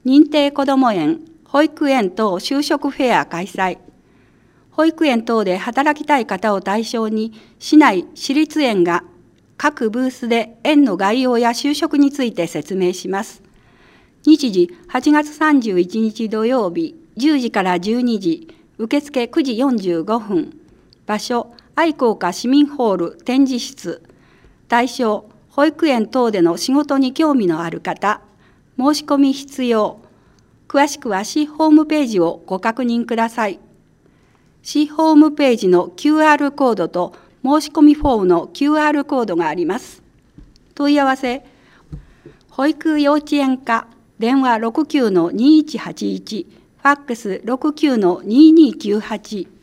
認定こども園、保育園等就職フェア開催。保育園等で働きたい方を対象に、市内私立園が各ブースで園の概要や就職について説明します。日時8月31日土曜日10時から12時、受付9時45分。場所、愛好家市民ホール展示室。対象、保育園等での仕事に興味のある方。申し込み必要。詳しくは市ホームページをご確認ください。市ホームページの QR コードと申し込みフォームの QR コードがあります。問い合わせ、保育幼稚園課、電話69-2181、ファックス69-2298。